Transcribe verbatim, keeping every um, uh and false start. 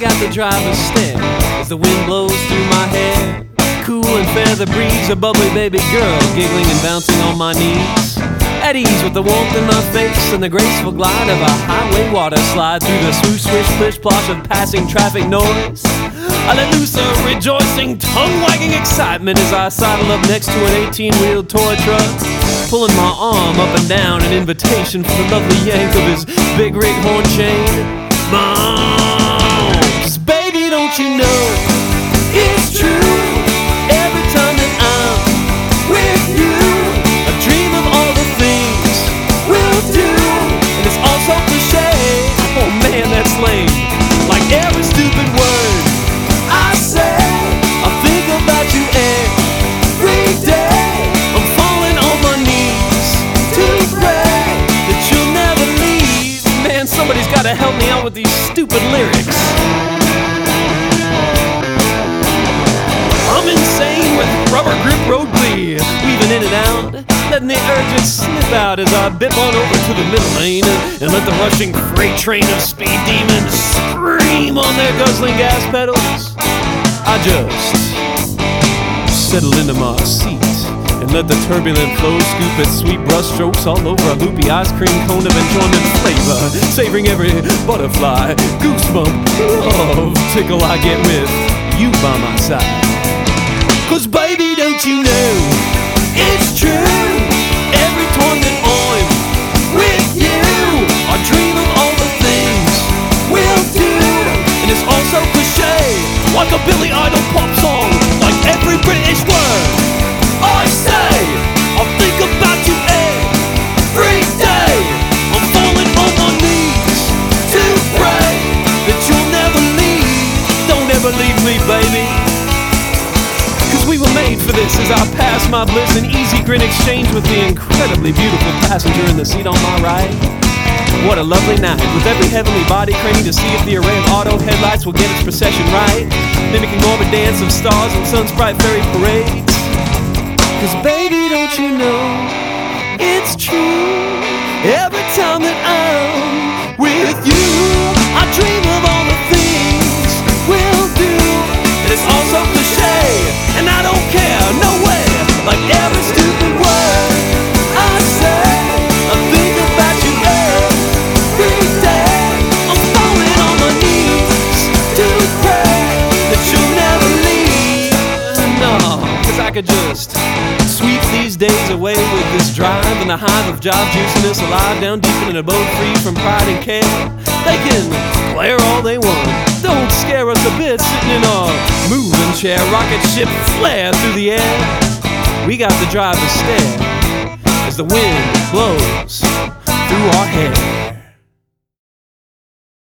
got the driver's stare as the wind blows through my hair. Cool and fair the breeze, a bubbly baby girl giggling and bouncing on my knees. At ease with the warmth in my face and the graceful glide of a highway water slide through the swoosh, swish, plish, plosh of passing traffic noise. I let loose a rejoicing, tongue-wagging excitement as I sidle up next to an eighteen-wheeled toy truck, pulling my arm up and down, an invitation for the lovely yank of his big rig horn chain. Mom, 'cause baby, don't you know it's true? Every time that I'm with you, I dream of all the things we'll do, and it's all so cliche. Oh man, that's lame. Like every stupid word I say, I think about you every day. I'm falling on my knees to pray that you'll never leave. Man, somebody's gotta help me out with these stupid lyrics. I'm insane with rubber grip road glee, weaving in and out, letting the urges slip out as I bip on over to the middle lane and, and let the rushing freight train of speed demons scream on their guzzling gas pedals. I just settle into my seat and let the turbulent flow scoop its sweet brush strokes all over a loopy ice cream cone of enjoyment flavor, savoring every butterfly, goosebump, love tickle I get with you by my side. 'Cause baby, don't you know it's true? Every time that I'm with you, I dream of all the things we'll do, and it's all so cliche, like a Billy Idol pop song, like every British word I say. I think about you every day. I'm falling on my knees to pray that you'll never leave. Don't ever leave me, baby. 'Cause we were made for this as I pass my bliss in easy grin exchange with the incredibly beautiful passenger in the seat on my right. What a lovely night, with every heavenly body craning to see if the array of auto headlights will get its procession right, mimicking orbit dance of stars and Sunsprite fairy parades. 'Cause baby, don't you know it's true? Every time that I'm with you, I dream of all the things we'll do, and it's all so cliche, and I don't care, no way. Like every stupid word I say, I think about you every day. I'm falling on my knees to pray that you'll never leave. No, 'cause I could just sweep these days away with this drive and the hive of job juiciness, alive down deep in an abode free from pride and care. They can glare all they want, don't scare us a bit, sitting in our moving chair, rocket ship flare through the air. We got the driver's stare as the wind blows through our hair.